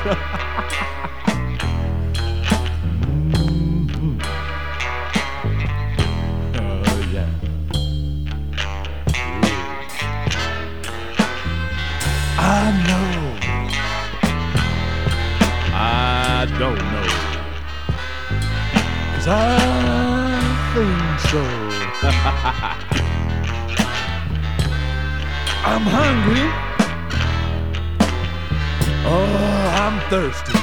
Mhm. Oh, yeah. I know. I don't know. 'Cause I think so. I'm hungry. Oh, I'm thirsty.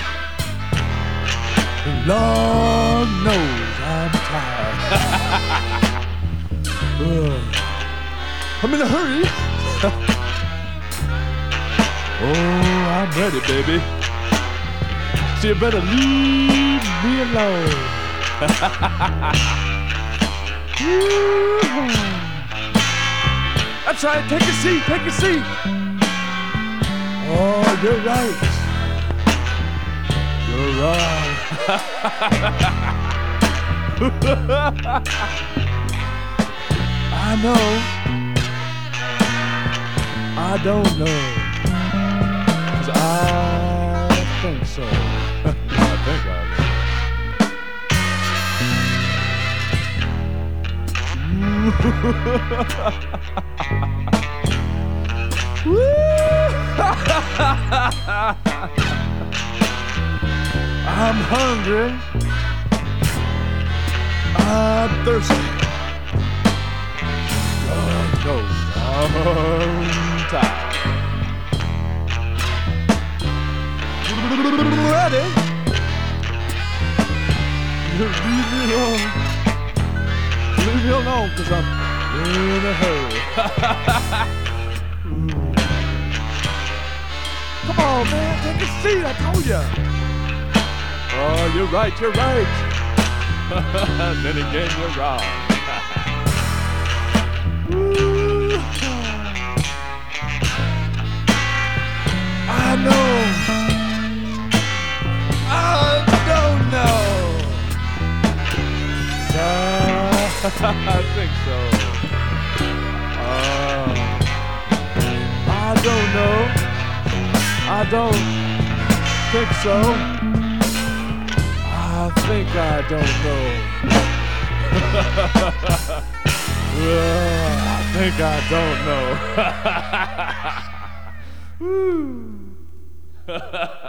And Lord knows I'm tired. I'm in a hurry. Oh, I'm ready, baby. So you better leave me alone. That's right, take a seat, take a seat. Oh, you're right. You're right. I know. I don't know. 'Cause I think so. I think I will. I'm hungry. I'm thirsty. God knows I'm tired. Ready? Leave me alone. Leave me alone, 'cause I'm in a hurry. Come on, man, take a seat, I told ya. Oh, you're right, you're right. Then again, you're wrong. I know. I don't know. I think so. I don't know. I don't think so. I think I don't know. I think I don't know.